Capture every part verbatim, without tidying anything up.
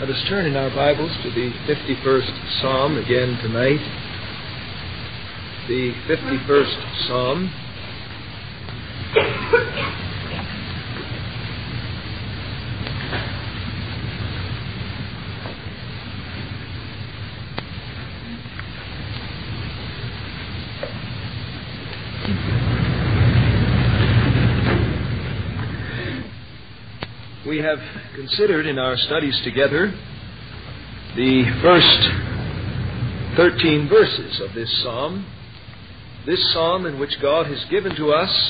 Let us turn in our Bibles to the fifty-first Psalm again tonight. The fifty-first Psalm. We have considered in our studies together the first thirteen verses of this psalm, this psalm in which God has given to us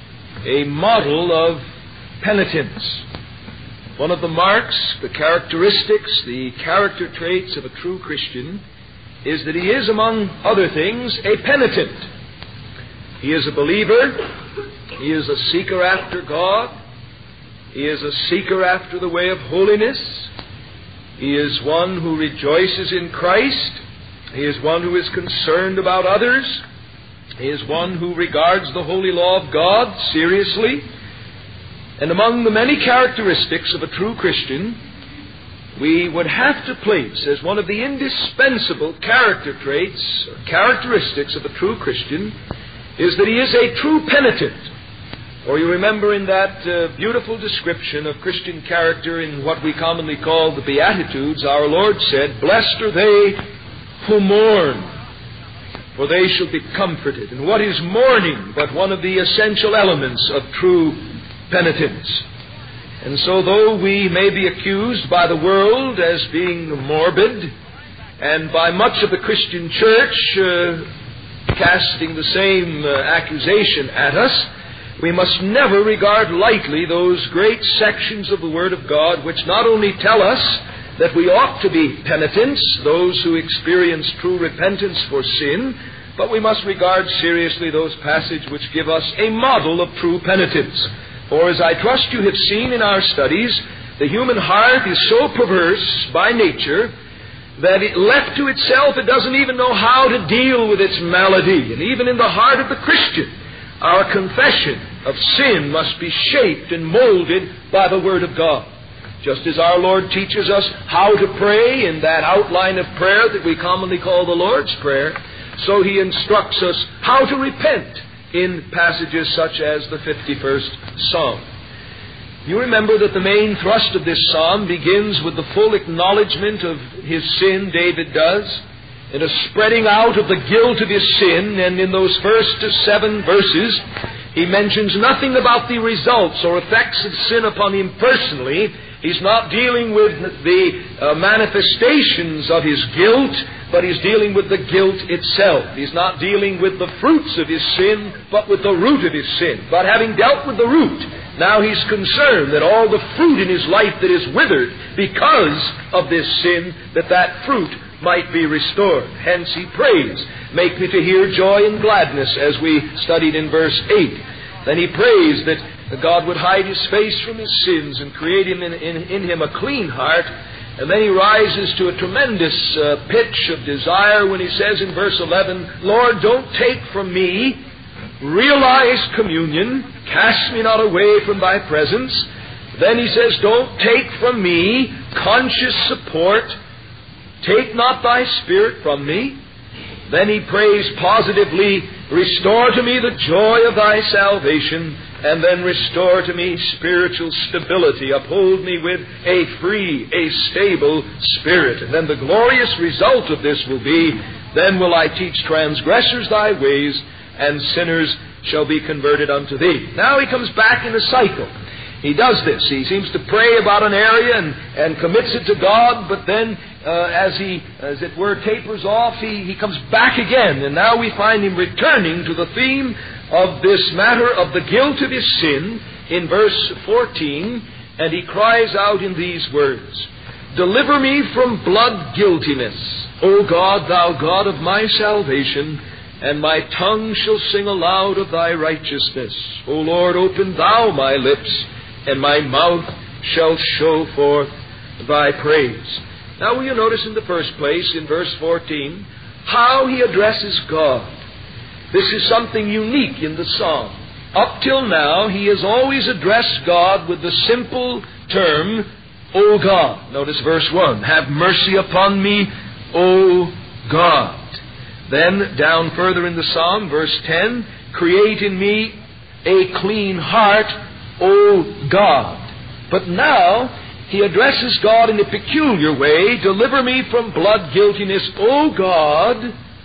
a model of penitence. One of the marks, the characteristics, the character traits of a true Christian is that he is, among other things, a penitent. He is a believer. He is a seeker after God. He is a seeker after the way of holiness. He is one who rejoices in Christ. He is one who is concerned about others. He is one who regards the holy law of God seriously. And among the many characteristics of a true Christian, we would have to place as one of the indispensable character traits or characteristics of a true Christian is that he is a true penitent. Or you remember in that uh, beautiful description of Christian character in what we commonly call the Beatitudes, our Lord said, "Blessed are they who mourn, for they shall be comforted." And what is mourning but one of the essential elements of true penitence? And so though we may be accused by the world as being morbid, and by much of the Christian church uh, casting the same uh, accusation at us, we must never regard lightly those great sections of the Word of God which not only tell us that we ought to be penitents, those who experience true repentance for sin, but we must regard seriously those passages which give us a model of true penitence. For as I trust you have seen in our studies, the human heart is so perverse by nature that it, left to itself, it doesn't even know how to deal with its malady. And even in the heart of the Christian, our confession of sin must be shaped and molded by the Word of God. Just as our Lord teaches us how to pray in that outline of prayer that we commonly call the Lord's Prayer, so He instructs us how to repent in passages such as the fifty-first Psalm. You remember that the main thrust of this psalm begins with the full acknowledgement of his sin, David does, and a spreading out of the guilt of his sin, and in those first seven verses, he mentions nothing about the results or effects of sin upon him personally. He's not dealing with the uh, manifestations of his guilt, but he's dealing with the guilt itself. He's not dealing with the fruits of his sin, but with the root of his sin. But having dealt with the root, now he's concerned that all the fruit in his life that is withered because of this sin, that that fruit might be restored. Hence he prays, "Make me to hear joy and gladness," as we studied in verse eight. Then he prays that God would hide his face from his sins and create him in, in, in him a clean heart. And then he rises to a tremendous uh, pitch of desire when he says in verse eleven, "Lord, don't take from me realized communion. Cast me not away from thy presence." Then he says, "Don't take from me conscious support. Take not thy Spirit from me." Then he prays positively, "Restore to me the joy of thy salvation, and then restore to me spiritual stability. Uphold me with a free, a stable spirit." And then the glorious result of this will be, "Then will I teach transgressors thy ways, and sinners shall be converted unto thee." Now he comes back in a cycle. He does this. He seems to pray about an area and, and commits it to God, but then uh, as he, as it were, tapers off, he, he comes back again. And now we find him returning to the theme of this matter of the guilt of his sin in verse fourteen, and he cries out in these words, "Deliver me from blood guiltiness, O God, thou God of my salvation, and my tongue shall sing aloud of thy righteousness. O Lord, open thou my lips, and my mouth shall show forth thy praise." Now will you notice in the first place, in verse fourteen, how he addresses God. This is something unique in the psalm. Up till now, he has always addressed God with the simple term, O God. Notice verse one. Have mercy upon me, O God. Then, down further in the psalm, verse ten, create in me a clean heart, O God. But now, he addresses God in a peculiar way. Deliver me from blood guiltiness, O God,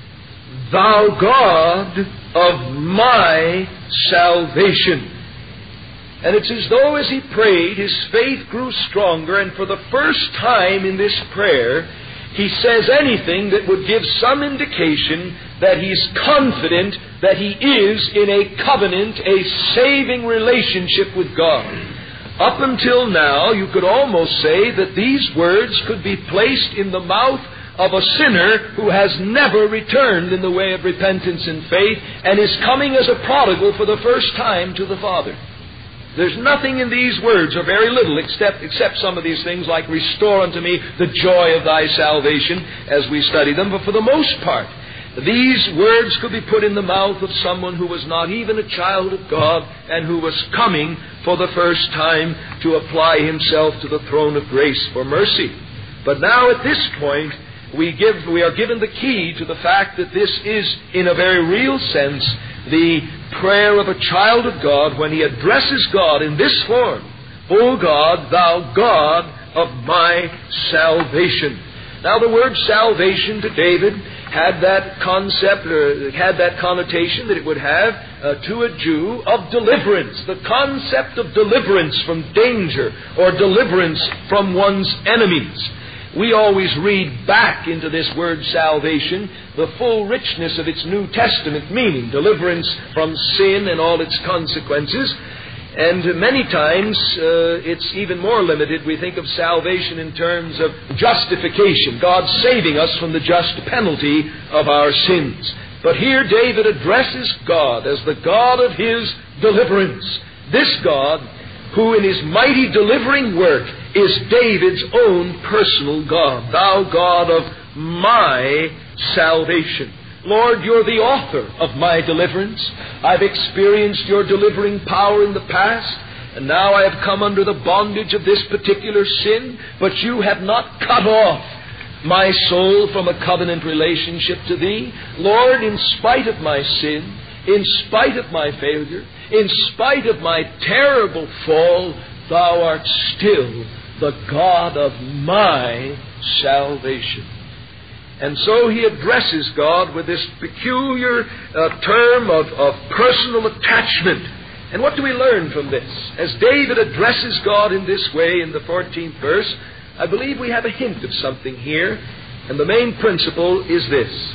thou God of my salvation. And it's as though as he prayed, his faith grew stronger, and for the first time in this prayer, he says anything that would give some indication that he's confident that he is in a covenant, a saving relationship with God. Up until now, you could almost say that these words could be placed in the mouth of a sinner who has never returned in the way of repentance and faith and is coming as a prodigal for the first time to the Father. There's nothing in these words, or very little, except, except some of these things like restore unto me the joy of thy salvation as we study them. But for the most part, these words could be put in the mouth of someone who was not even a child of God and who was coming for the first time to apply himself to the throne of grace for mercy. But now at this point, we give we are given the key to the fact that this is, in a very real sense, the prayer of a child of God when he addresses God in this form: O God, thou God of my salvation. Now the word salvation to David had that concept, or had that connotation that it would have uh, to a Jew of deliverance, the concept of deliverance from danger or deliverance from one's enemies. We always read back into this word salvation the full richness of its New Testament meaning, deliverance from sin and all its consequences. And many times uh, it's even more limited. We think of salvation in terms of justification, God saving us from the just penalty of our sins. But here David addresses God as the God of his deliverance. This God, who in his mighty delivering work is David's own personal God. Thou God of my salvation. Lord, you're the author of my deliverance. I've experienced your delivering power in the past, and now I have come under the bondage of this particular sin, but you have not cut off my soul from a covenant relationship to thee. Lord, in spite of my sin, in spite of my failure, in spite of my terrible fall, thou art still the God of my salvation. And so he addresses God with this peculiar uh, term of, of personal attachment. And what do we learn from this? As David addresses God in this way in the fourteenth verse, I believe we have a hint of something here. And the main principle is this: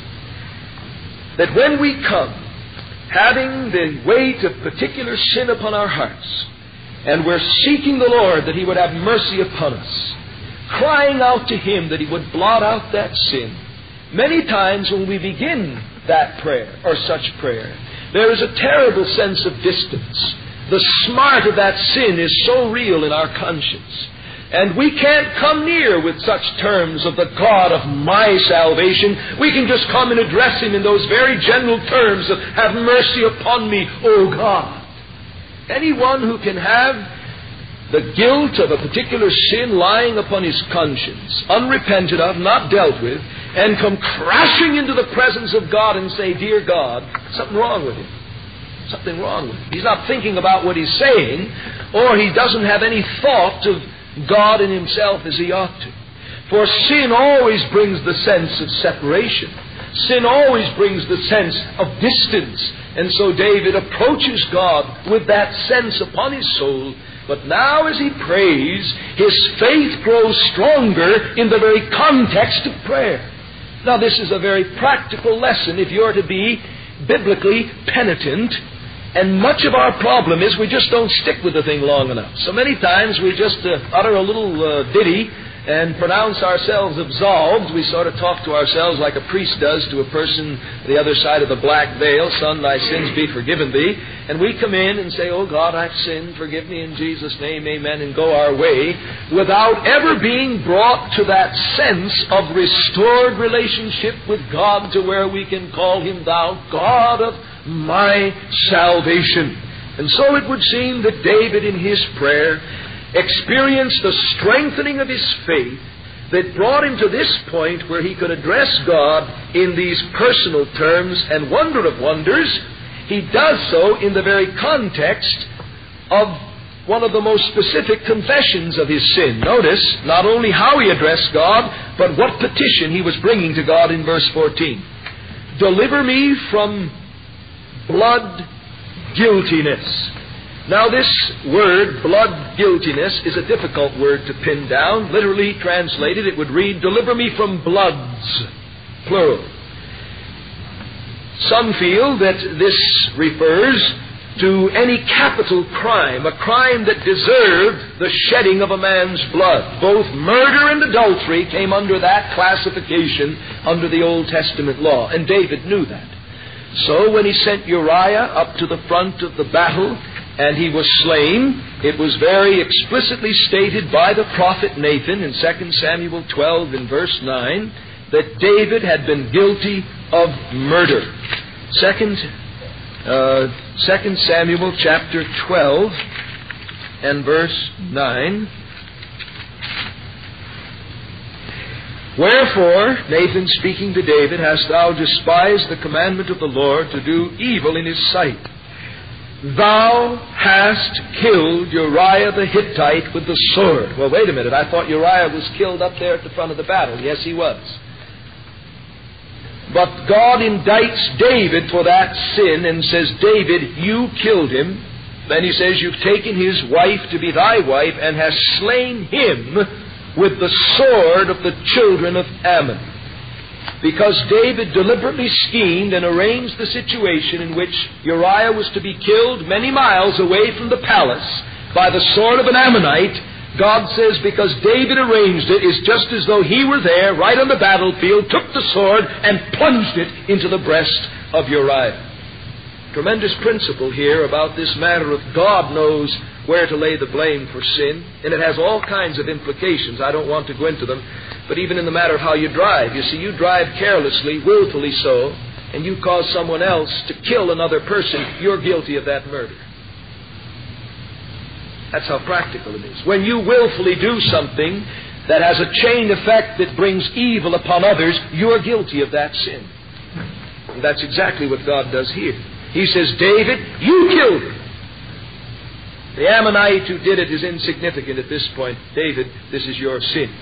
that when we come, having the weight of particular sin upon our hearts, and we're seeking the Lord that he would have mercy upon us, crying out to him that he would blot out that sin, many times when we begin that prayer, or such prayer, there is a terrible sense of distance. The smart of that sin is so real in our conscience. And we can't come near with such terms of the God of my salvation. We can just come and address him in those very general terms of, have mercy upon me, O God. Anyone who can have the guilt of a particular sin lying upon his conscience, unrepented of, not dealt with, and come crashing into the presence of God and say, Dear God, something wrong with him. Something wrong with him. He's not thinking about what he's saying, or he doesn't have any thought of God in himself as he ought to. For sin always brings the sense of separation. Sin always brings the sense of distance. And so David approaches God with that sense upon his soul. But now as he prays, his faith grows stronger in the very context of prayer. Now this is a very practical lesson if you're to be biblically penitent. And much of our problem is we just don't stick with the thing long enough. So many times we just uh, utter a little uh, ditty and pronounce ourselves absolved. We sort of talk to ourselves like a priest does to a person the other side of the black veil. Son, thy sins be forgiven thee. And we come in and say, Oh God, I've sinned, forgive me in Jesus' name, amen, and go our way, without ever being brought to that sense of restored relationship with God to where we can call him thou God of my salvation. And so it would seem that David in his prayer experienced a strengthening of his faith that brought him to this point where he could address God in these personal terms, and wonder of wonders, he does so in the very context of one of the most specific confessions of his sin. Notice not only how he addressed God, but what petition he was bringing to God in verse fourteen. Deliver me from blood guiltiness. Now this word, blood guiltiness, is a difficult word to pin down. Literally translated, it would read, deliver me from bloods, plural. Some feel that this refers to any capital crime, a crime that deserved the shedding of a man's blood. Both murder and adultery came under that classification under the Old Testament law, and David knew that. So when he sent Uriah up to the front of the battle and he was slain, it was very explicitly stated by the prophet Nathan in Second Samuel twelve in verse nine that David had been guilty of murder. Second Uh, Second Samuel chapter twelve and verse nine. Wherefore, Nathan speaking to David, hast thou despised the commandment of the Lord to do evil in his sight? Thou hast killed Uriah the Hittite with the sword. Well, wait a minute. I thought Uriah was killed up there at the front of the battle. Yes, he was. But God indicts David for that sin and says, David, you killed him. Then he says, you've taken his wife to be thy wife and hast slain him with the sword of the children of Ammon. Because David deliberately schemed and arranged the situation in which Uriah was to be killed many miles away from the palace by the sword of an Ammonite, God says because David arranged it, it's just as though he were there right on the battlefield, took the sword and plunged it into the breast of Uriah. Tremendous principle here about this matter of God knows where to lay the blame for sin, and it has all kinds of implications. I don't want to go into them, but even in the matter of how you drive. You see, you drive carelessly, willfully so, and you cause someone else to kill another person, you're guilty of that murder. That's how practical it is. When you willfully do something that has a chain effect that brings evil upon others, you're guilty of that sin. And that's exactly what God does here. He says, David, you killed him. The Ammonite who did it is insignificant at this point. David, this is your sin.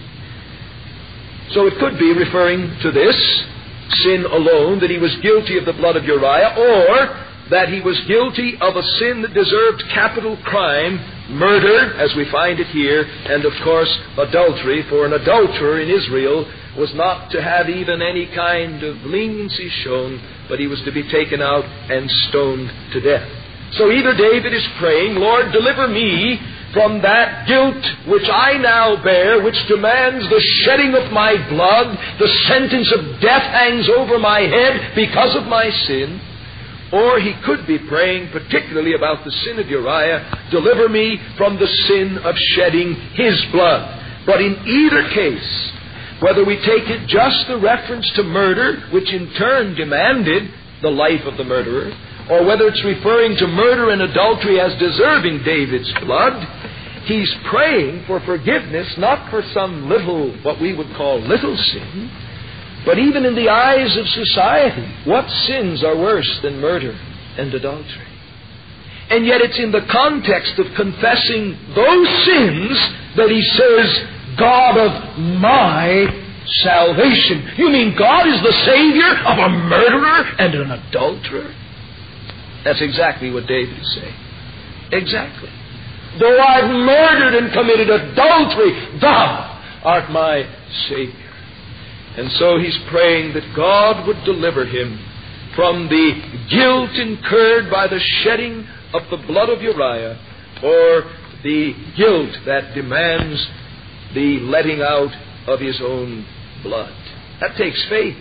So it could be referring to this sin alone, that he was guilty of the blood of Uriah, or that he was guilty of a sin that deserved capital crime, murder, as we find it here, and of course adultery, for an adulterer in Israel was not to have even any kind of leniency shown, but he was to be taken out and stoned to death. So either David is praying, Lord, deliver me from that guilt which I now bear, which demands the shedding of my blood, the sentence of death hangs over my head because of my sin. Or he could be praying particularly about the sin of Uriah, deliver me from the sin of shedding his blood. But in either case, whether we take it just the reference to murder, which in turn demanded the life of the murderer, or whether it's referring to murder and adultery as deserving David's blood, he's praying for forgiveness, not for some little, what we would call little sin, but even in the eyes of society, what sins are worse than murder and adultery? And yet it's in the context of confessing those sins that he says, God of my salvation. You mean God is the Savior of a murderer and an adulterer? That's exactly what David is saying. Exactly. Though I've murdered and committed adultery, thou art my Savior. And so he's praying that God would deliver him from the guilt incurred by the shedding of the blood of Uriah, or the guilt that demands the letting out of his own blood. That takes faith,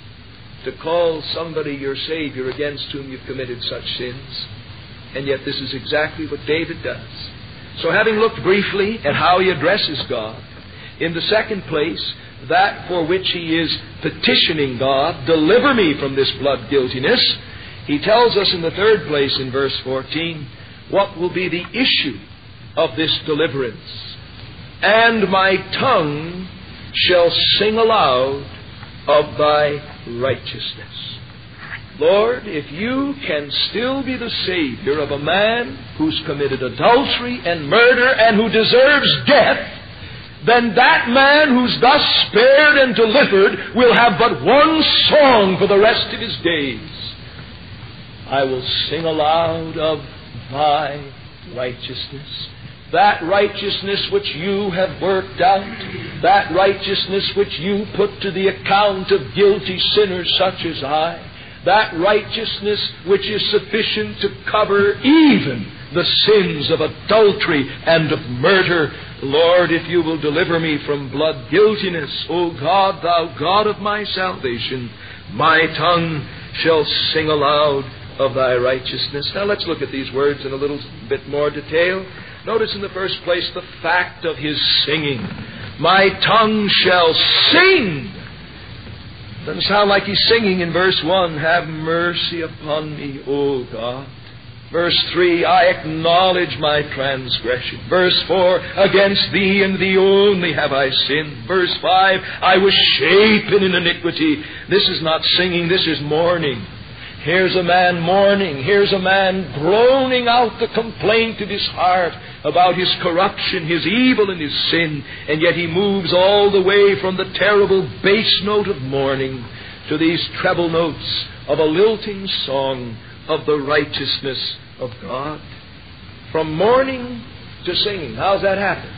to call somebody your Savior against whom you've committed such sins. And yet this is exactly what David does. So having looked briefly at how he addresses God, in the second place, that for which he is petitioning God, deliver me from this blood guiltiness, he tells us in the third place in verse fourteen, what will be the issue of this deliverance, and my tongue shall sing aloud of thy righteousness. Lord, if you can still be the Savior of a man who's committed adultery and murder and who deserves death, then that man who's thus spared and delivered will have but one song for the rest of his days. I will sing aloud of thy righteousness. That righteousness which you have worked out, that righteousness which you put to the account of guilty sinners such as I, that righteousness which is sufficient to cover even the sins of adultery and of murder. Lord, if you will deliver me from blood guiltiness, O God, thou God of my salvation, my tongue shall sing aloud of thy righteousness. Now let's look at these words in a little bit more detail. Notice in the first place the fact of his singing. My tongue shall sing. Doesn't sound like he's singing in verse one. Have mercy upon me, O God. Verse three, I acknowledge my transgression. Verse four, against thee and thee only have I sinned. Verse five, I was shapen in iniquity. This is not singing, this is mourning. Here's a man mourning. Here's a man groaning out the complaint of his heart about his corruption, his evil, and his sin. And yet he moves all the way from the terrible bass note of mourning to these treble notes of a lilting song of the righteousness of God. From mourning to singing. How's that happen?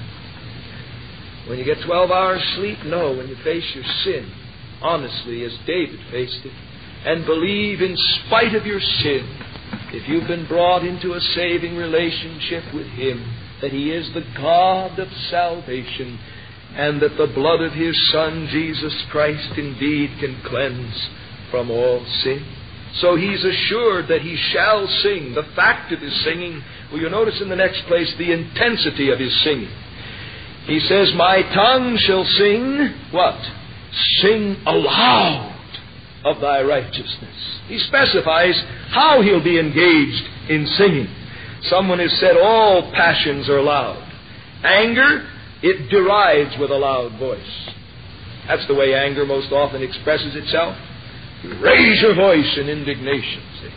When you get twelve hours sleep? No, when you face your sin honestly as David faced it, and believe in spite of your sin, if you've been brought into a saving relationship with Him, that He is the God of salvation, and that the blood of His Son, Jesus Christ, indeed can cleanse from all sin. So he's assured that he shall sing. The fact of his singing, well, you'll notice in the next place the intensity of his singing. He says, my tongue shall sing, what? Sing aloud of thy righteousness. He specifies how he'll be engaged in singing. Someone has said all passions are loud. Anger, it derides with a loud voice. That's the way anger most often expresses itself. You raise your voice in indignation. See?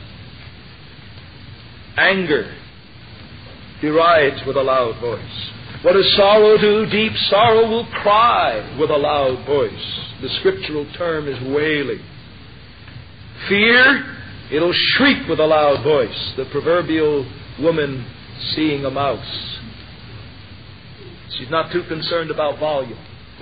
Anger derides with a loud voice. What does sorrow do? Deep sorrow will cry with a loud voice. The scriptural term is wailing. Fear, it'll shriek with a loud voice. The proverbial woman seeing a mouse. She's not too concerned about volume.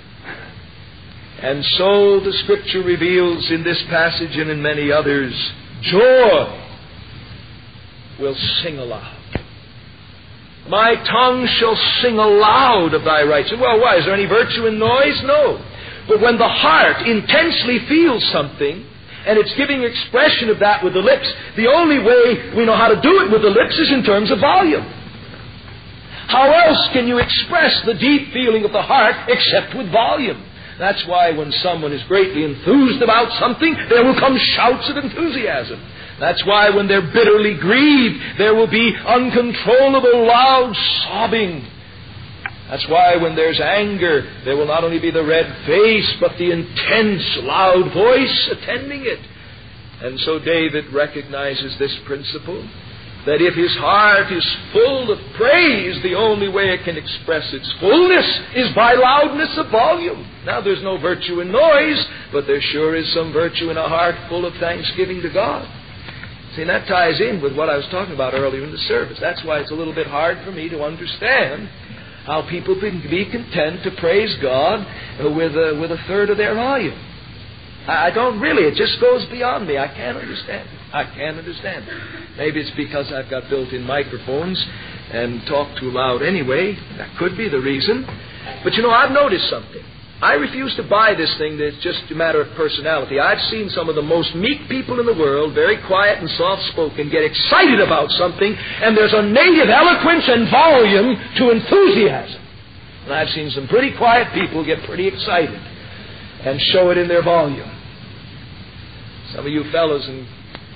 And so the Scripture reveals in this passage and in many others, joy will sing aloud. My tongue shall sing aloud of thy righteousness. Well, why? Is there any virtue in noise? No. But when the heart intensely feels something, and it's giving expression of that with the lips, the only way we know how to do it with the lips is in terms of volume. How else can you express the deep feeling of the heart except with volume? That's why when someone is greatly enthused about something, there will come shouts of enthusiasm. That's why when they're bitterly grieved, there will be uncontrollable loud sobbing. That's why when there's anger, there will not only be the red face, but the intense loud voice attending it. And so David recognizes this principle, that if his heart is full of praise, the only way it can express its fullness is by loudness of volume. Now, there's no virtue in noise, but there sure is some virtue in a heart full of thanksgiving to God. See, that ties in with what I was talking about earlier in the service. That's why it's a little bit hard for me to understand how people can be content to praise God with a, with a third of their volume. I don't really. It just goes beyond me. I can't understand it. I can't understand it. Maybe it's because I've got built-in microphones and talk too loud anyway. That could be the reason. But you know, I've noticed something. I refuse to buy this thing that's just a matter of personality. I've seen some of the most meek people in the world, very quiet and soft-spoken, get excited about something, and there's a native eloquence and volume to enthusiasm. And I've seen some pretty quiet people get pretty excited and show it in their volume. Some of you fellows and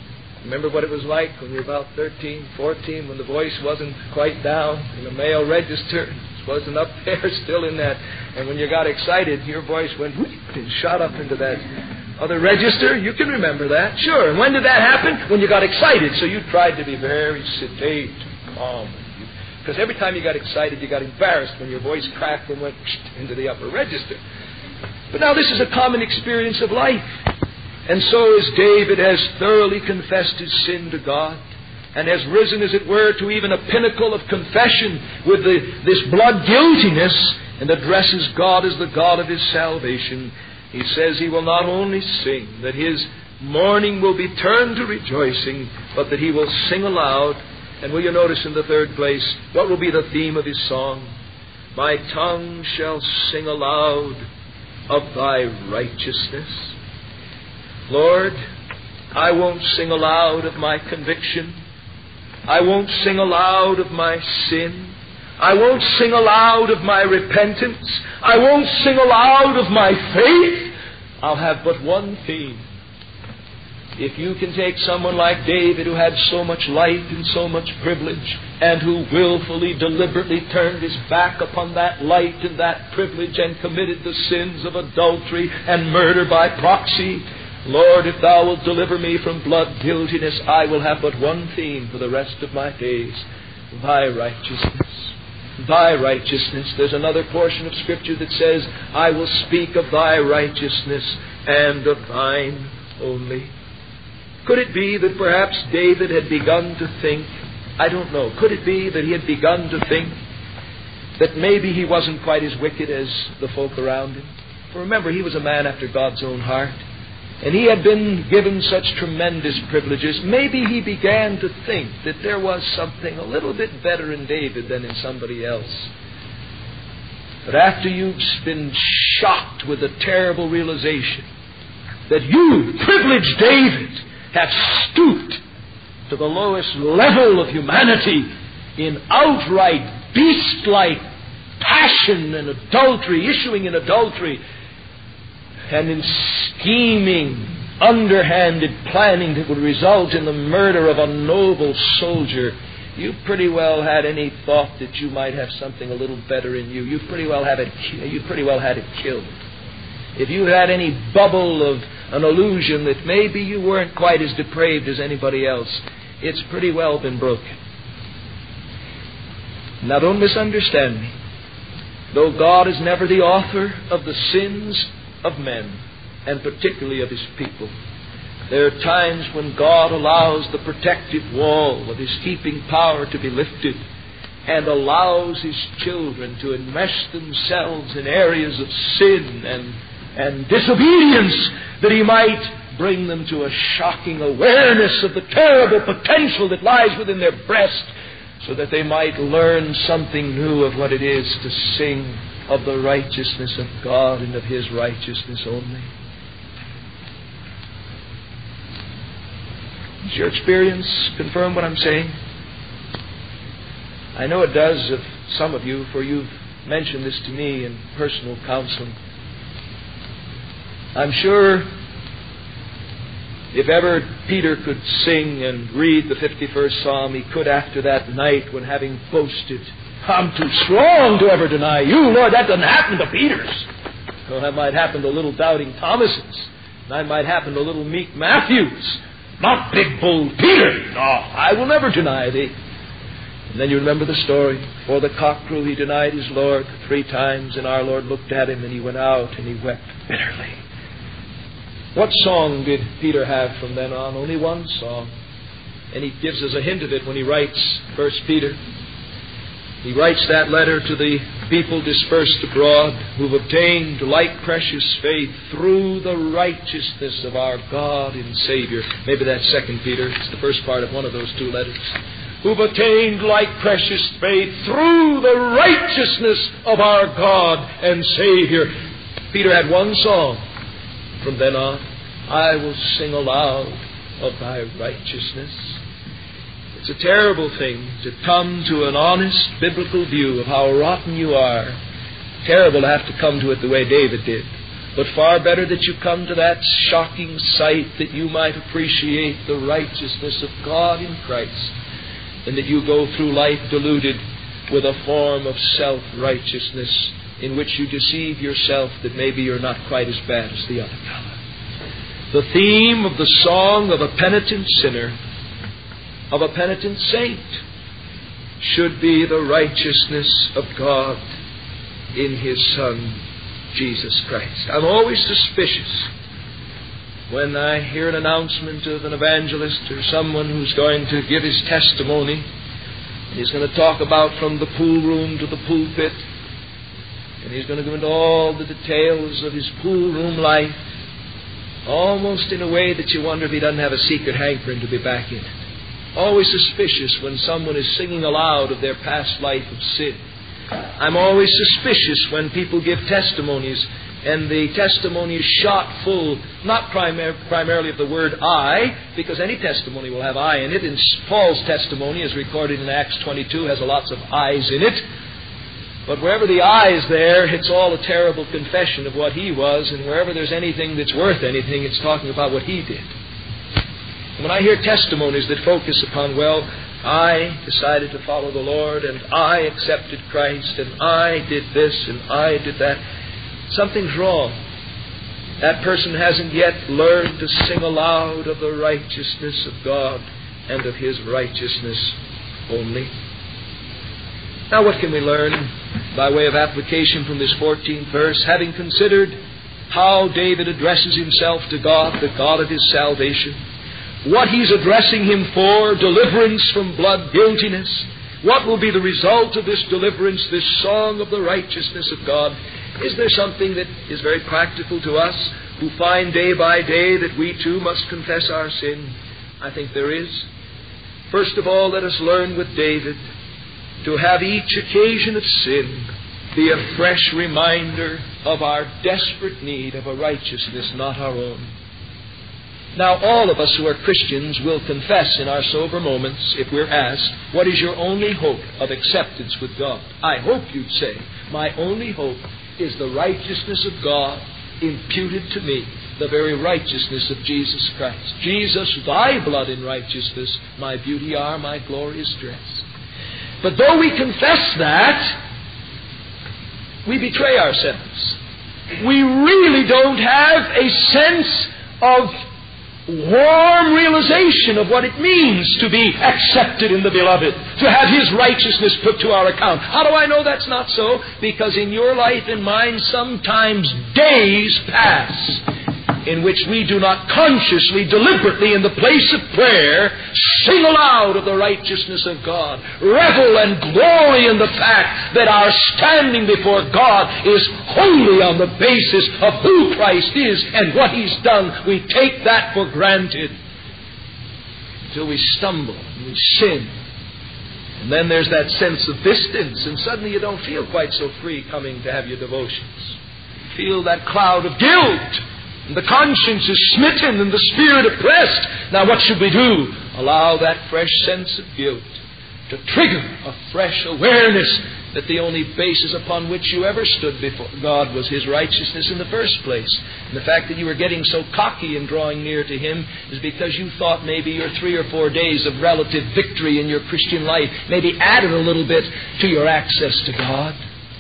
Remember what it was like when you were about thirteen, fourteen, when the voice wasn't quite down in the male register, it wasn't up there, still in that. And when you got excited, your voice went whoop, and shot up into that other register. You can remember that. Sure. And when did that happen? When you got excited. So you tried to be very sedate and calm. Because every time you got excited, you got embarrassed when your voice cracked and went into the upper register. But now this is a common experience of life. And so as David has thoroughly confessed his sin to God and has risen, as it were, to even a pinnacle of confession with the, this blood guiltiness and addresses God as the God of his salvation, he says he will not only sing, that his mourning will be turned to rejoicing, but that he will sing aloud. And will you notice in the third place, what will be the theme of his song? My tongue shall sing aloud of thy righteousness. Lord, I won't sing aloud of my conviction. I won't sing aloud of my sin. I won't sing aloud of my repentance. I won't sing aloud of my faith. I'll have but one theme. If you can take someone like David, who had so much light and so much privilege, and who willfully, deliberately turned his back upon that light and that privilege and committed the sins of adultery and murder by proxy, Lord, if thou wilt deliver me from blood guiltiness, I will have but one theme for the rest of my days: thy righteousness. Thy righteousness. There's another portion of Scripture that says, I will speak of thy righteousness and of thine only. Could it be that perhaps David had begun to think, I don't know, could it be that he had begun to think that maybe he wasn't quite as wicked as the folk around him? For remember, he was a man after God's own heart. And he had been given such tremendous privileges. Maybe he began to think that there was something a little bit better in David than in somebody else. But after you've been shocked with the terrible realization that you, privileged David, have stooped to the lowest level of humanity in outright beast-like passion and adultery, issuing in adultery, and in scheming, underhanded planning that would result in the murder of a noble soldier, you pretty well had any thought that you might have something a little better in you. You pretty well had it. You pretty well had it killed. If you had any bubble of an illusion that maybe you weren't quite as depraved as anybody else, it's pretty well been broken. Now don't misunderstand me. Though God is never the author of the sins of men, and particularly of his people, there are times when God allows the protective wall of his keeping power to be lifted and allows his children to enmesh themselves in areas of sin and, and disobedience, that he might bring them to a shocking awareness of the terrible potential that lies within their breast, so that they might learn something new of what it is to sing of the righteousness of God and of his righteousness only. Does your experience confirm what I'm saying? I know it does of some of you, for you've mentioned this to me in personal counseling. I'm sure if ever Peter could sing and read the fifty-first Psalm, he could after that night when, having boasted, I'm too strong to ever deny you, Lord. That doesn't happen to Peters. Well, that might happen to little doubting Thomases. That might happen to little meek Matthews. Not big bold Peter. No, I will never deny thee. And then you remember the story. Before the cock crew, he denied his Lord three times, and our Lord looked at him, and he went out, and he wept bitterly. What song did Peter have from then on? Only one song. And he gives us a hint of it when he writes First Peter. He writes that letter to the people dispersed abroad, who've obtained like precious faith through the righteousness of our God and Savior. Maybe that's Second Peter. It's the first part of one of those two letters. Who've attained like precious faith through the righteousness of our God and Savior. Peter had one song. From then on, I will sing aloud of thy righteousness. It's a terrible thing to come to an honest biblical view of how rotten you are. Terrible to have to come to it the way David did. But far better that you come to that shocking sight that you might appreciate the righteousness of God in Christ, than that you go through life deluded with a form of self-righteousness in which you deceive yourself that maybe you're not quite as bad as the other fellow. The theme of the song of a penitent sinner, of a penitent saint, should be the righteousness of God in His Son, Jesus Christ. I'm always suspicious when I hear an announcement of an evangelist or someone who's going to give his testimony, and he's going to talk about from the pool room to the pulpit, and he's going to go into all the details of his pool room life, almost in a way that you wonder if he doesn't have a secret hankering to be back in it. Always suspicious when someone is singing aloud of their past life of sin. I'm always suspicious when people give testimonies and the testimony is shot full, not primar- primarily of the word I, because any testimony will have I in it, and Paul's testimony, as recorded in Acts twenty-two, has lots of I's in it. But wherever the I is there, it's all a terrible confession of what he was, and wherever there's anything that's worth anything, it's talking about what he did. When I hear testimonies that focus upon, well, I decided to follow the Lord, and I accepted Christ, and I did this, and I did that, something's wrong. That person hasn't yet learned to sing aloud of the righteousness of God and of His righteousness only. Now, what can we learn by way of application from this fourteenth verse? Having considered how David addresses himself to God, the God of his salvation, what he's addressing Him for, deliverance from blood guiltiness, what will be the result of this deliverance, this song of the righteousness of God? Is there something that is very practical to us who find day by day that we too must confess our sin? I think there is. First of all, let us learn with David to have each occasion of sin be a fresh reminder of our desperate need of a righteousness not our own. Now, all of us who are Christians will confess in our sober moments, if we're asked, what is your only hope of acceptance with God? I hope you'd say, my only hope is the righteousness of God imputed to me, the very righteousness of Jesus Christ. Jesus, thy blood in righteousness, my beauty are, my glorious dress. But though we confess that, we betray ourselves. We really don't have a sense of warm realization of what it means to be accepted in the Beloved, to have His righteousness put to our account. How do I know that's not so? Because in your life and mine, sometimes days pass in which we do not consciously, deliberately, in the place of prayer, sing aloud of the righteousness of God, revel and glory in the fact that our standing before God is wholly on the basis of who Christ is and what He's done. We take that for granted until we stumble and we sin. And then there's that sense of distance, and suddenly you don't feel quite so free coming to have your devotions. You feel that cloud of guilt. And the conscience is smitten and the spirit oppressed. Now what should we do? Allow that fresh sense of guilt to trigger a fresh awareness that the only basis upon which you ever stood before God was His righteousness in the first place. And the fact that you were getting so cocky in drawing near to Him is because you thought maybe your three or four days of relative victory in your Christian life maybe added a little bit to your access to God.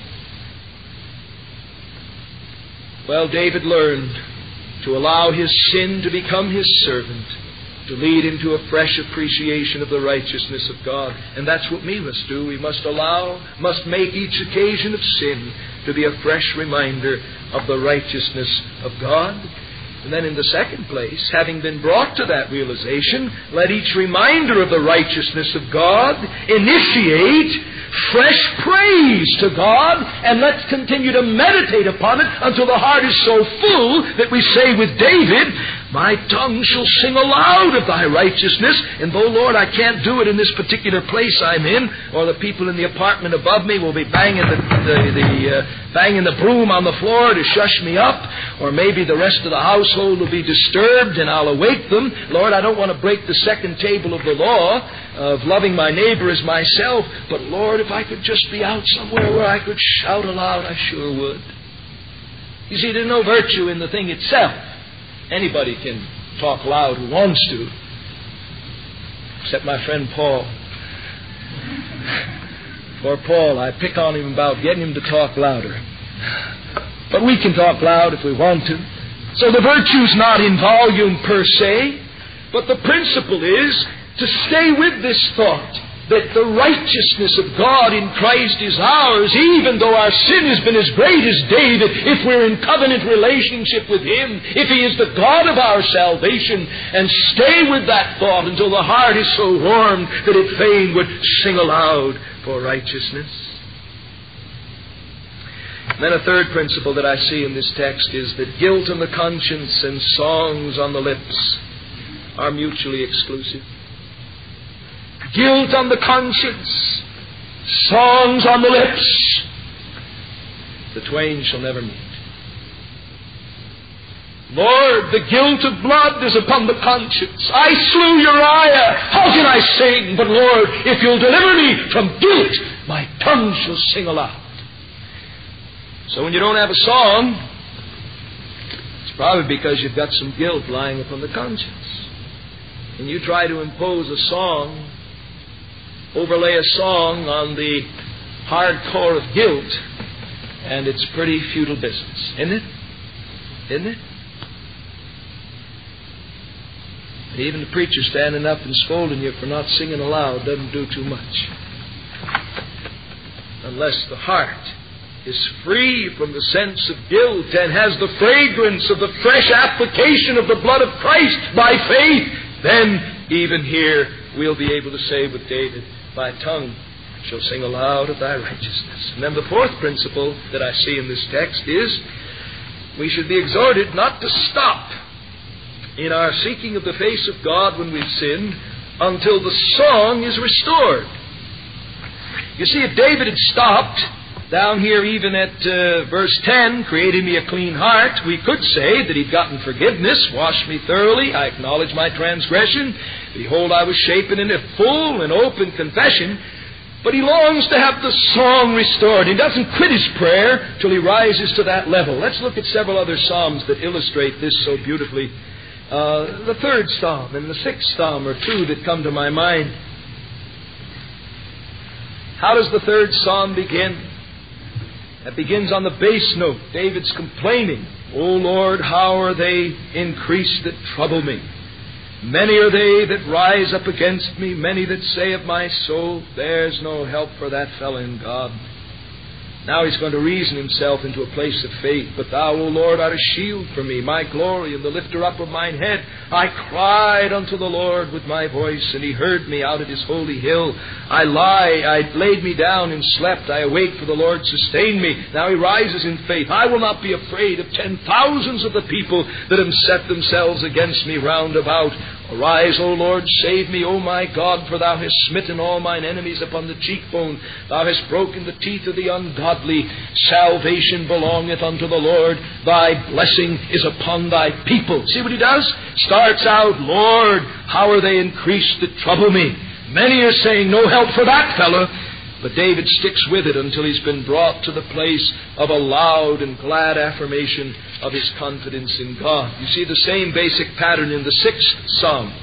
Well, David learned to allow his sin to become his servant, to lead him to a fresh appreciation of the righteousness of God. And that's what we must do. We must allow, must make each occasion of sin to be a fresh reminder of the righteousness of God. And then in the second place, having been brought to that realization, let each reminder of the righteousness of God initiate fresh praise to God, and let's continue to meditate upon it until the heart is so full that we say with David, my tongue shall sing aloud of thy righteousness, and though, Lord, I can't do it in this particular place I'm in, or the people in the apartment above me will be banging the, the, the uh, banging the broom on the floor to shush me up, or maybe the rest of the household will be disturbed and I'll awake them. Lord, I don't want to break the second table of the law of loving my neighbor as myself, but Lord, if I could just be out somewhere where I could shout aloud, I sure would. You see, there's no virtue in the thing itself. Anybody can talk loud who wants to, except my friend Paul. For Paul, I pick on him about getting him to talk louder. But we can talk loud if we want to. So the virtue's not in volume per se, but the principle is to stay with this thought that the righteousness of God in Christ is ours, even though our sin has been as great as David, if we're in covenant relationship with Him, if He is the God of our salvation, and stay with that thought until the heart is so warmed that it fain would sing aloud for righteousness. Then a third principle that I see in this text is that guilt on the conscience and songs on the lips are mutually exclusive. Guilt on the conscience, songs on the lips, the twain shall never meet. Lord, the guilt of blood is upon the conscience. I slew Uriah. How can I sing? But Lord, if you'll deliver me from guilt, my tongue shall sing aloud. So when you don't have a song, it's probably because you've got some guilt lying upon the conscience. And you try to impose a song, overlay a song on the hard core of guilt, and it's pretty futile business, isn't it? Isn't it? And even the preacher standing up and scolding you for not singing aloud doesn't do too much. Unless the heart is free from the sense of guilt and has the fragrance of the fresh application of the blood of Christ by faith, then even here we'll be able to say with David, my tongue shall sing aloud of thy righteousness. And then the fourth principle that I see in this text is we should be exhorted not to stop in our seeking of the face of God when we've sinned until the song is restored. You see, if David had stopped down here even at uh, verse ten, creating me a clean heart, we could say that he'd gotten forgiveness, washed me thoroughly, I acknowledge my transgression, behold, I was shapen in a full and open confession. But he longs to have the song restored. He doesn't quit his prayer till he rises to that level. Let's look at several other psalms that illustrate this so beautifully. Uh, the third psalm and the sixth psalm are two that come to my mind. How does the third psalm begin? It begins on the bass note. David's complaining, O Lord, how are they increased that trouble me? Many are they that rise up against me, many that say of my soul, there's no help for that fellow in God. Now he's going to reason himself into a place of faith. But thou, O Lord, art a shield for me, my glory, and the lifter up of mine head. I cried unto the Lord with my voice, and he heard me out at his holy hill. I lie, I laid me down and slept. I awake, for the Lord sustained me. Now he rises in faith. I will not be afraid of ten thousands of the people that have set themselves against me round about. Arise, O Lord, save me, O my God, for thou hast smitten all mine enemies upon the cheekbone. Thou hast broken the teeth of the ungodly. Salvation belongeth unto the Lord. Thy blessing is upon thy people. See what he does? Starts out, Lord, how are they increased that trouble me? Many are saying, no help for that fellow. But David sticks with it until he's been brought to the place of a loud and glad affirmation of his confidence in God. You see the same basic pattern in the sixth psalm.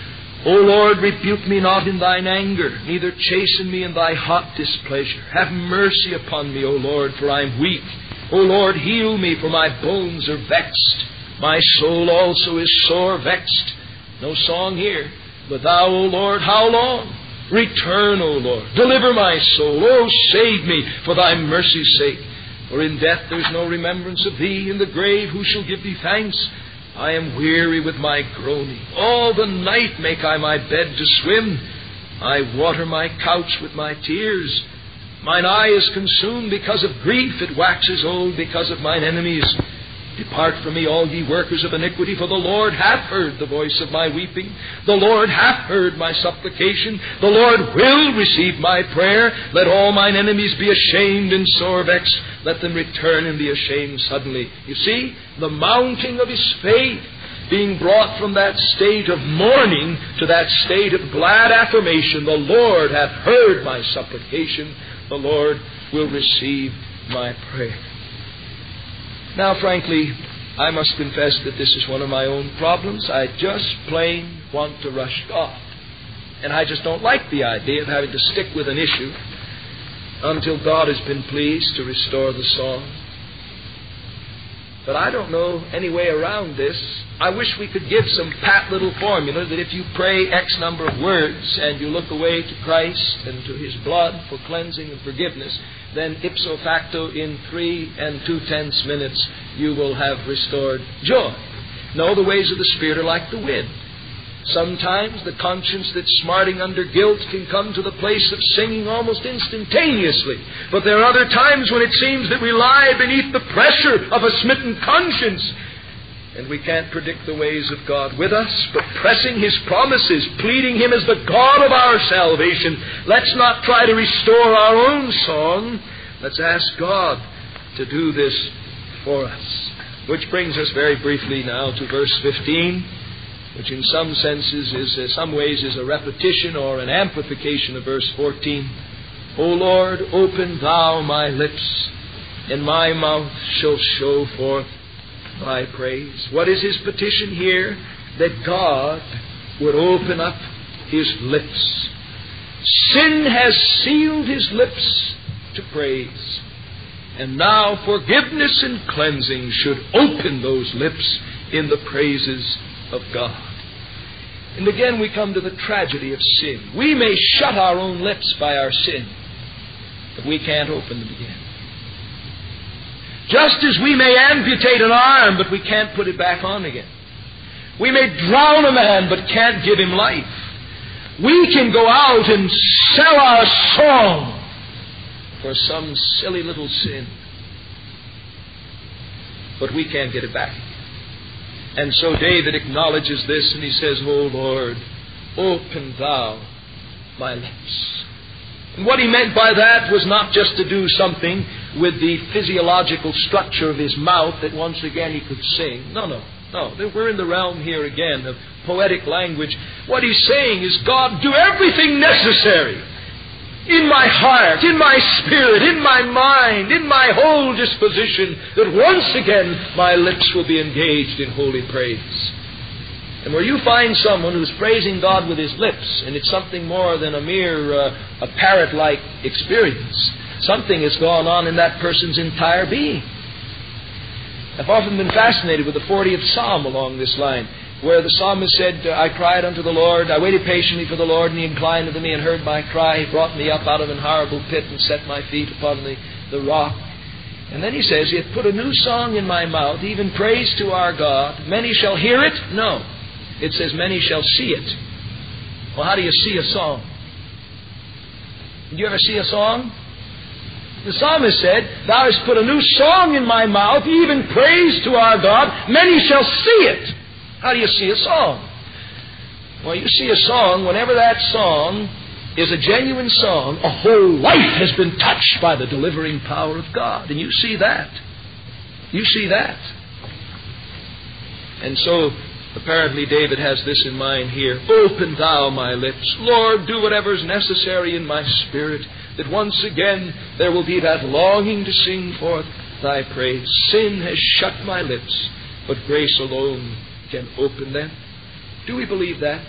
O Lord, rebuke me not in thine anger, neither chasten me in thy hot displeasure. Have mercy upon me, O Lord, for I am weak. O Lord, heal me, for my bones are vexed. My soul also is sore vexed. No song here. But thou, O Lord, how long? Return, O Lord. Deliver my soul. O save me for thy mercy's sake. For in death there's no remembrance of thee. In the grave who shall give thee thanks? I am weary with my groaning. All the night make I my bed to swim. I water my couch with my tears. Mine eye is consumed because of grief. It waxes old because of mine enemies. Depart from me, all ye workers of iniquity, for the Lord hath heard the voice of my weeping. The Lord hath heard my supplication. The Lord will receive my prayer. Let all mine enemies be ashamed and sore vexed. Let them return and be ashamed suddenly. You see, the mounting of his faith, being brought from that state of mourning to that state of glad affirmation. The Lord hath heard my supplication. The Lord will receive my prayer. Now, frankly, I must confess that this is one of my own problems. I just plain want to rush God. And I just don't like the idea of having to stick with an issue until God has been pleased to restore the song. But I don't know any way around this. I wish we could give some pat little formula that if you pray X number of words and you look away to Christ and to His blood for cleansing and forgiveness, then ipso facto in three and two-tenths minutes you will have restored joy. No, the ways of the Spirit are like the wind. Sometimes the conscience that's smarting under guilt can come to the place of singing almost instantaneously. But there are other times when it seems that we lie beneath the pressure of a smitten conscience. And we can't predict the ways of God with us, but pressing His promises, pleading Him as the God of our salvation. Let's not try to restore our own song. Let's ask God to do this for us. Which brings us very briefly now to verse fifteen. Which in some senses is, uh, some ways is a repetition or an amplification of verse fourteen. O Lord, open Thou my lips, and my mouth shall show forth Thy praise. What is his petition here? That God would open up His lips. Sin has sealed His lips to praise. And now forgiveness and cleansing should open those lips in the praises of God. And again we come to the tragedy of sin. We may shut our own lips by our sin, but we can't open them again. Just as we may amputate an arm, but we can't put it back on again. We may drown a man, but can't give him life. We can go out and sell our song for some silly little sin, but we can't get it back. And so David acknowledges this, and he says, O Lord, open Thou my lips. And what he meant by that was not just to do something with the physiological structure of his mouth that once again he could sing. No, no, no. We're in the realm here again of poetic language. What he's saying is, God, do everything necessary in my heart, in my spirit, in my mind, in my whole disposition, that once again my lips will be engaged in holy praise. And where you find someone who's praising God with his lips, and it's something more than a mere uh, a parrot-like experience, something has gone on in that person's entire being. I've often been fascinated with the fortieth Psalm along this line, where the psalmist said, I cried unto the Lord, I waited patiently for the Lord, and He inclined unto me and heard my cry. He brought me up out of an horrible pit and set my feet upon the, the rock. And then he says, He hath put a new song in my mouth, even praise to our God. Many shall hear it? No. It says, many shall see it. Well, how do you see a song? Did you ever see a song? The psalmist said, Thou hast put a new song in my mouth, even praise to our God. Many shall see it. How do you see a song? Well, you see a song whenever that song is a genuine song. A whole life has been touched by the delivering power of God. And you see that. You see that. And so, apparently David has this in mind here. Open Thou my lips. Lord, do whatever is necessary in my spirit, that once again there will be that longing to sing forth Thy praise. Sin has shut my lips, but grace alone can open them. Do we believe that?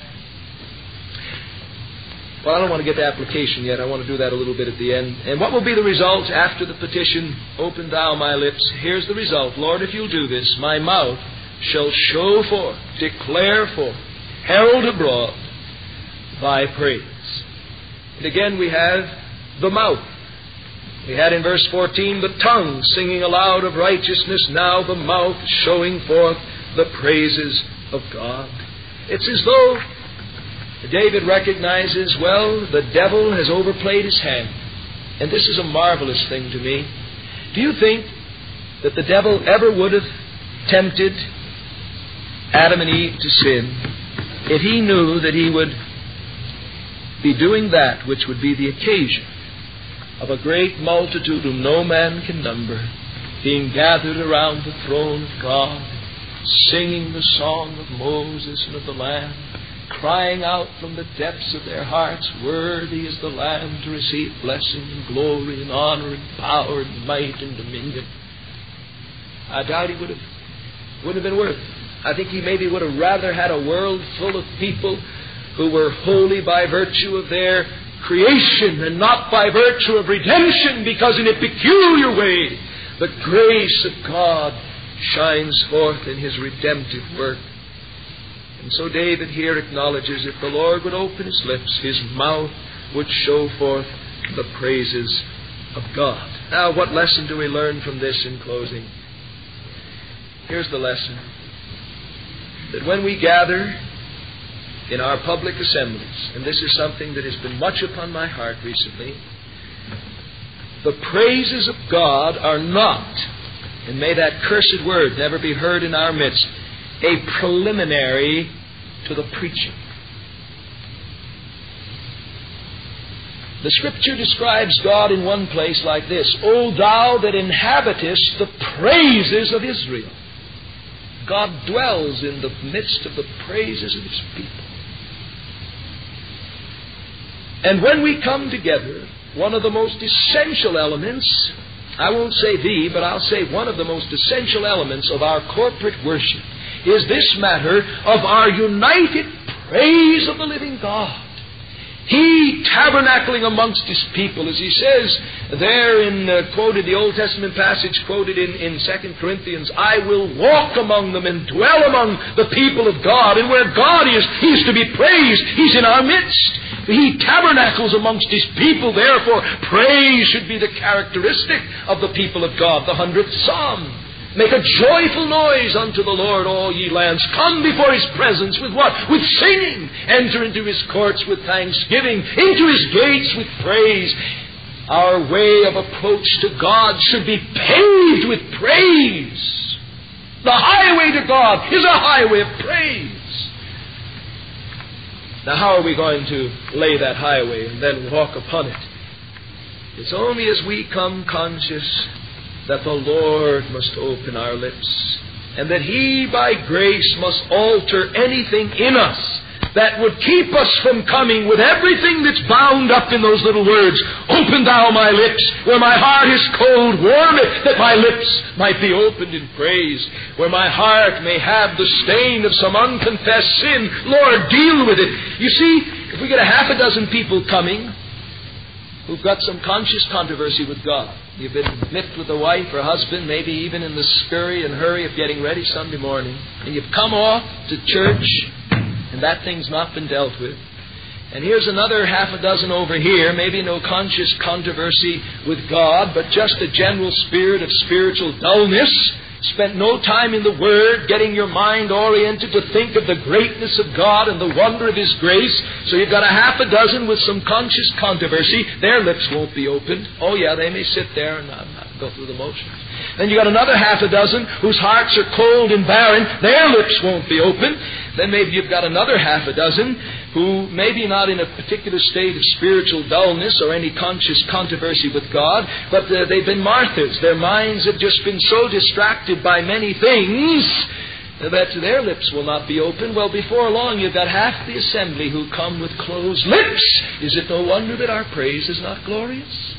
Well, I don't want to get to application yet. I want to do that a little bit at the end. And what will be the result after the petition, open Thou my lips? Here's the result. Lord, if You'll do this, my mouth shall show forth, declare forth, herald abroad Thy praise. And again we have the mouth. We had in verse fourteen the tongue singing aloud of righteousness, now the mouth showing forth the praises of God. It's as though David recognizes, well, the devil has overplayed his hand. And this is a marvelous thing to me. Do you think that the devil ever would have tempted Adam and Eve to sin if he knew that he would be doing that which would be the occasion of a great multitude whom no man can number, being gathered around the throne of God, singing the song of Moses and of the Lamb, crying out from the depths of their hearts, worthy is the Lamb to receive blessing and glory and honor and power and might and dominion. I doubt he would have, wouldn't have been worth it. I think he maybe would have rather had a world full of people who were holy by virtue of their creation and not by virtue of redemption, because in a peculiar way the grace of God shines forth in His redemptive work. And so David here acknowledges if the Lord would open His lips, His mouth would show forth the praises of God. Now, what lesson do we learn from this in closing? Here's the lesson. That when we gather in our public assemblies, and this is something that has been much upon my heart recently, the praises of God are not, and may that cursed word never be heard in our midst, a preliminary to the preaching. The Scripture describes God in one place like this: O thou that inhabitest the praises of Israel. God dwells in the midst of the praises of His people. And when we come together, one of the most essential elements, I won't say the, but I'll say one of the most essential elements of our corporate worship is this matter of our united praise of the living God. He tabernacling amongst His people, as He says there in uh, quoted the Old Testament passage quoted in, in Second Corinthians, I will walk among them and dwell among the people of God. And where God is, He is to be praised. He's in our midst. He tabernacles amongst His people. Therefore, praise should be the characteristic of the people of God. The hundredth Psalm. Make a joyful noise unto the Lord, all ye lands. Come before His presence with what? With singing. Enter into His courts with thanksgiving. Into His gates with praise. Our way of approach to God should be paved with praise. The highway to God is a highway of praise. Now, how are we going to lay that highway and then walk upon it? It's only as we come conscious that the Lord must open our lips, and that He, by grace, must alter anything in us that would keep us from coming with everything that's bound up in those little words. Open thou my lips, where my heart is cold, warm it, that my lips might be opened in praise. Where my heart may have the stain of some unconfessed sin, Lord, deal with it. You see, if we get a half a dozen people coming who've got some conscious controversy with God, you've been miffed with a wife or husband, maybe even in the scurry and hurry of getting ready Sunday morning, and you've come off to church, and that thing's not been dealt with. And here's another half a dozen over here, maybe no conscious controversy with God, but just a general spirit of spiritual dullness. Spent no time in the Word, getting your mind oriented to think of the greatness of God and the wonder of His grace. So you've got a half a dozen with some conscious controversy. Their lips won't be opened. Oh yeah, they may sit there and not, not go through the motions. Then you've got another half a dozen whose hearts are cold and barren. Their lips won't be open. Then maybe you've got another half a dozen who maybe not in a particular state of spiritual dullness or any conscious controversy with God, but uh, they've been martyrs. Their minds have just been so distracted by many things that their lips will not be open. Well, before long you've got half the assembly who come with closed lips. Is it no wonder that our praise is not glorious?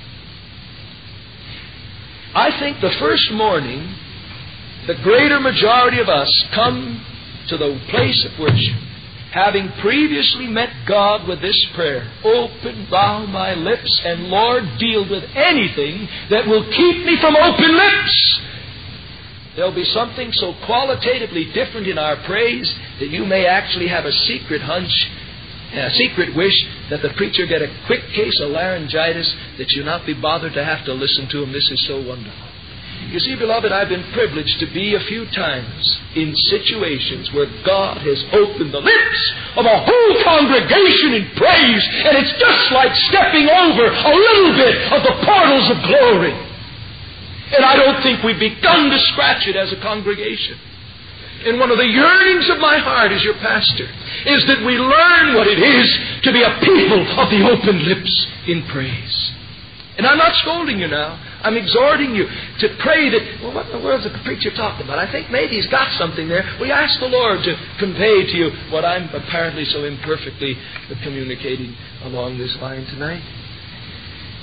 I think the first morning the greater majority of us come to the place of worship having previously met God with this prayer: open thou my lips, and Lord, deal with anything that will keep me from open lips. There'll be something so qualitatively different in our praise that you may actually have a secret hunch, a secret wish that the preacher get a quick case of laryngitis, that you not be bothered to have to listen to him. This is so wonderful. You see, beloved, I've been privileged to be a few times in situations where God has opened the lips of a whole congregation in praise, and it's just like stepping over a little bit of the portals of glory. And I don't think we've begun to scratch it as a congregation. And one of the yearnings of my heart as your pastor is that we learn what it is to be a people of the open lips in praise. And I'm not scolding you now. I'm exhorting you to pray that, well, what in the world is the preacher talking about? I think maybe he's got something there. We ask the Lord to convey to you what I'm apparently so imperfectly communicating along this line tonight.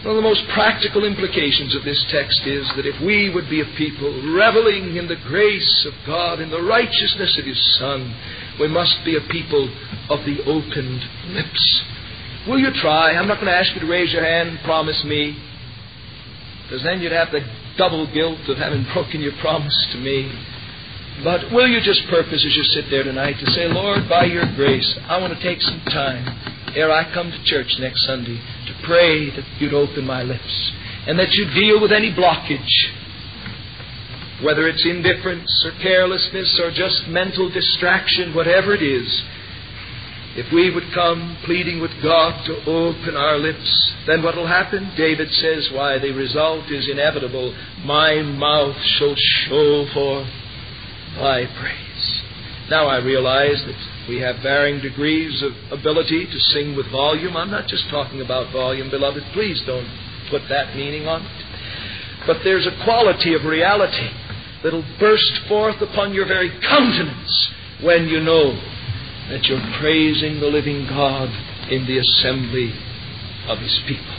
One of the most practical implications of this text is that if we would be a people reveling in the grace of God, in the righteousness of His Son, we must be a people of the opened lips. Will you try? I'm not going to ask you to raise your hand and promise me, because then you'd have the double guilt of having broken your promise to me. But will you just purpose as you sit there tonight to say, Lord, by your grace, I want to take some time ere I come to church next Sunday to pray that you'd open my lips and that you'd deal with any blockage, whether it's indifference or carelessness or just mental distraction, whatever it is. If we would come pleading with God to open our lips, then what will happen? David says, why, the result is inevitable. My mouth shall show forth thy praise. Now I realize that we have varying degrees of ability to sing with volume. I'm not just talking about volume, beloved. Please don't put that meaning on it. But there's a quality of reality that'll burst forth upon your very countenance when you know that you're praising the living God in the assembly of His people.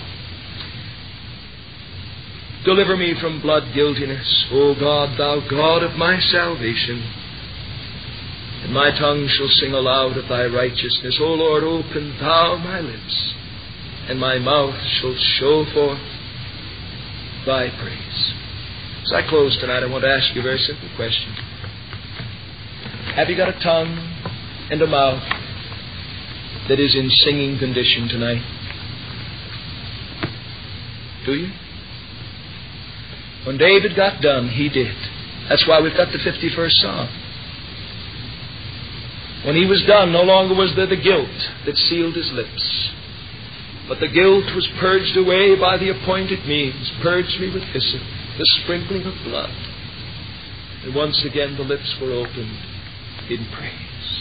Deliver me from blood guiltiness, O God, thou God of my salvation. And my tongue shall sing aloud of thy righteousness. O Lord, open thou my lips, and my mouth shall show forth thy praise. As I close tonight, I want to ask you a very simple question. Have you got a tongue and a mouth that is in singing condition tonight? Do you? When David got done, he did. That's why we've got the fifty-first Psalm. When he was done, no longer was there the guilt that sealed his lips, but the guilt was purged away by the appointed means. Purge me with hyssop, the sprinkling of blood. And once again the lips were opened in praise.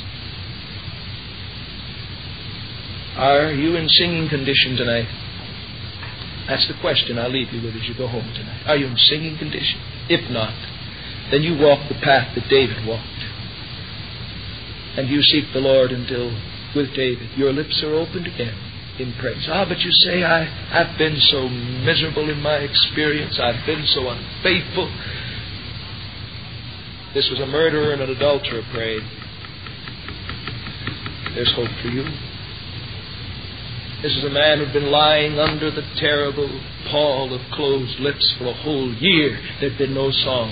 Are you in singing condition tonight? That's the question I'll leave you with as you go home tonight. Are you in singing condition? If not, then you walk the path that David walked. And you seek the Lord until, with David, your lips are opened again in praise. Ah, but you say, I, I've been so miserable in my experience. I've been so unfaithful. This was a murderer and an adulterer prayed. There's hope for you. This is a man who'd been lying under the terrible pall of closed lips for a whole year. There'd been no song.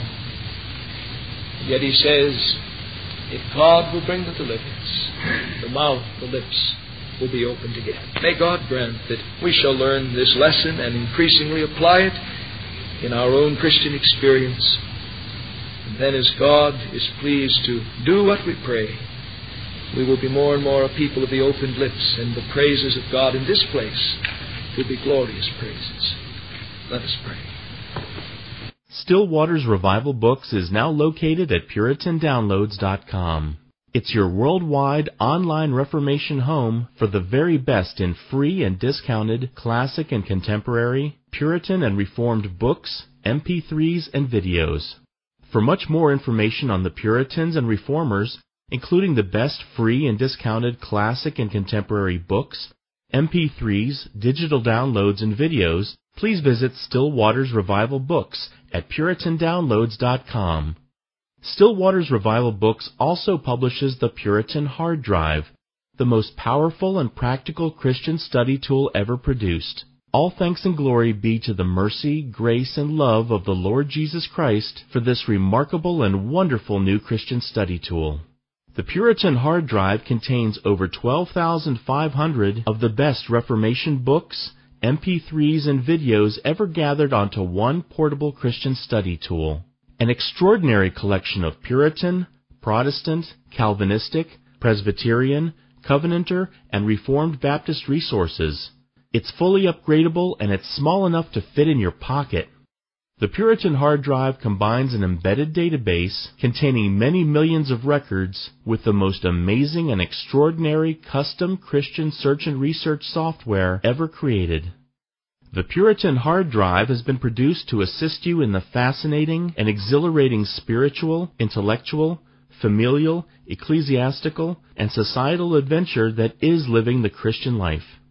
Yet he says, if God will bring the deliverance, the mouth, the lips will be opened again. May God grant that we shall learn this lesson and increasingly apply it in our own Christian experience. And then as God is pleased to do what we pray, we will be more and more a people of the opened lips, and the praises of God in this place will be glorious praises. Let us pray. Still Waters Revival Books is now located at Puritan Downloads dot com. It's your worldwide online Reformation home for the very best in free and discounted classic and contemporary, Puritan and Reformed books, M P threes, and videos. For much more information on the Puritans and Reformers, including the best free and discounted classic and contemporary books, M P threes, digital downloads, and videos, please visit Still Waters Revival Books at Puritan Downloads dot com. Still Waters Revival Books also publishes the Puritan Hard Drive, the most powerful and practical Christian study tool ever produced. All thanks and glory be to the mercy, grace, and love of the Lord Jesus Christ for this remarkable and wonderful new Christian study tool. The Puritan Hard Drive contains over twelve thousand five hundred of the best Reformation books, M P threes, and videos ever gathered onto one portable Christian study tool. An extraordinary collection of Puritan, Protestant, Calvinistic, Presbyterian, Covenanter, and Reformed Baptist resources. It's fully upgradable, and it's small enough to fit in your pocket. The Puritan Hard Drive combines an embedded database containing many millions of records with the most amazing and extraordinary custom Christian search and research software ever created. The Puritan Hard Drive has been produced to assist you in the fascinating and exhilarating spiritual, intellectual, familial, ecclesiastical, and societal adventure that is living the Christian life.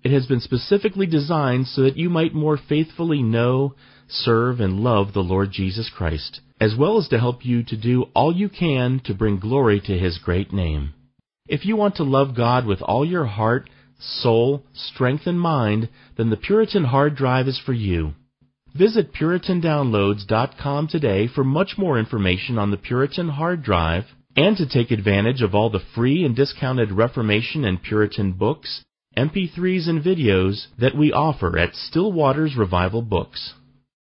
It has been specifically designed so that you might more faithfully know, serve, and love the Lord Jesus Christ, as well as to help you to do all you can to bring glory to His great name. If you want to love God with all your heart, soul, strength, and mind, then the Puritan Hard Drive is for you. Visit Puritan Downloads dot com today for much more information on the Puritan Hard Drive and to take advantage of all the free and discounted Reformation and Puritan books, M P threes, and videos that we offer at Still Waters Revival Books.